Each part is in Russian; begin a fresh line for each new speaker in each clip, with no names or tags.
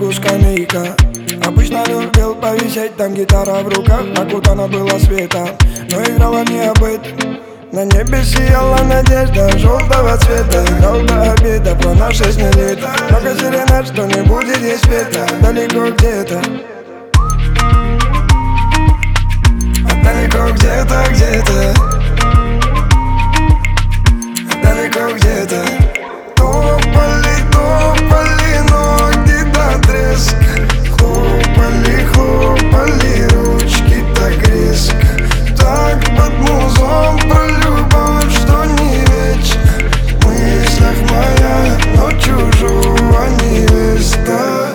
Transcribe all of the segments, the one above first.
углу скамейка. Обычно любил повисеть, там гитара в руках, окутана была светом, но играла не об этом. На небе сияла надежда желтого цвета. Играл до обеда про наши с ней лето. Много серенад, что не будет здесь света. Далеко где-то, далеко где-то, где-то, далеко где-то. Топали, топали ноги до треска. Хлопали, хлопали ручки так резко. Так под музон про любовь, что не вечно. В мыслях моя, но чужого невеста.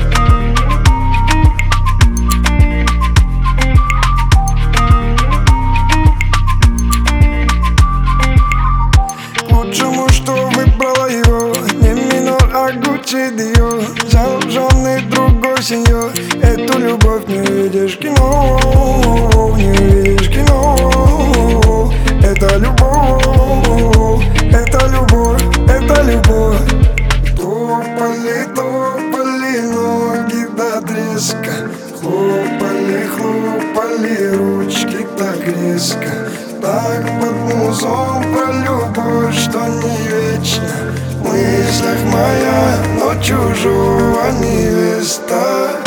К лучшему, что выбрала его, не минор, а Гуччи Диор. Взял в жены другой сеньор. Эту любовь не видишь в кино, не видишь в кино. Это любовь, это любовь, это любовь. Топали, топали ноги до треска. Хлопали, хлопали ручки так резко. Так под музон про любовь, что не вечно. В мыслях моя, но чужого невеста.